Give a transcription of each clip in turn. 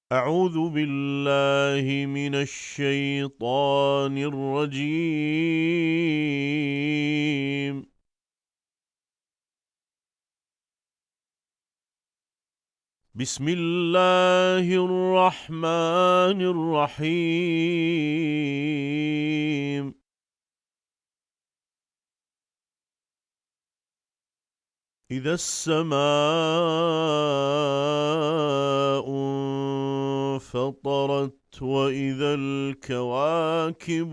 أعوذ بالله من الشيطان الرجيم. بسم الله الرحمن الرحيم. إذا السماء انفطرت وإذا الكواكب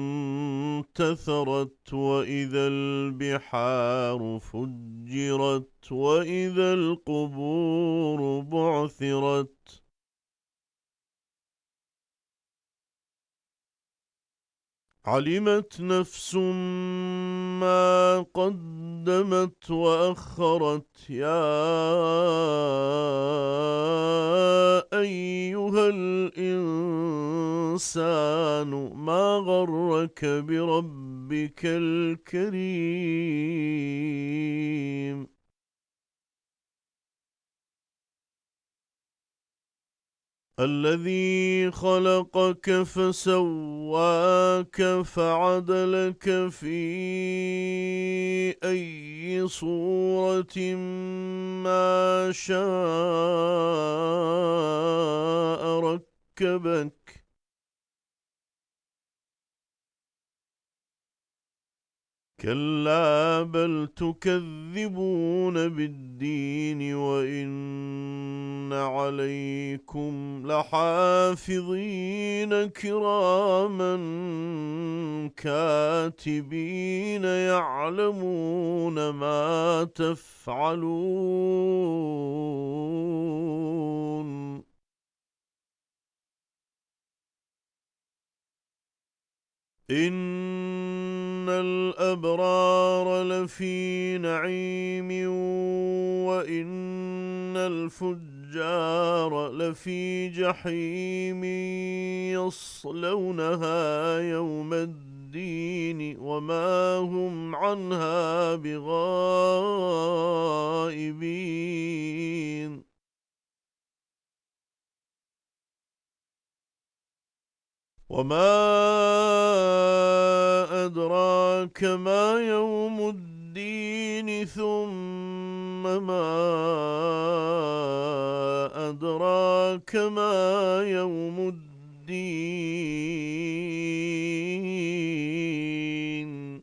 انتثرت وإذا البحار فجرت وإذا القبور بعثرت علمت نفس ما قدمت وأخرت يا أيها الإنسان ما غرك بربك الكريم الذي خلقك فسواك فعدلك في أي صورة ما شاء ركبك كلا بل تكذبون بالدين وإن عليكم لحافظين كراما كاتبين يعلمون ما تفعلون إن الأبرار لفي نعيم وإن الفجار لفي جحيم يصلونها يوم الدين وما هم عنها بغائبين وما أدراك ما يوم الدين ثم ما أدراك ما يوم الدين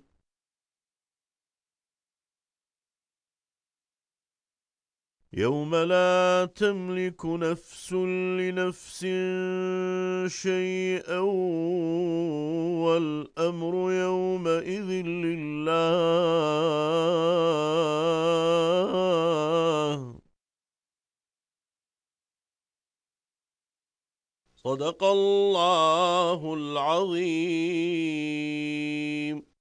يوم لا تملك نفس لنفس شيئا والأمر يومئذ لله صدق الله العظيم.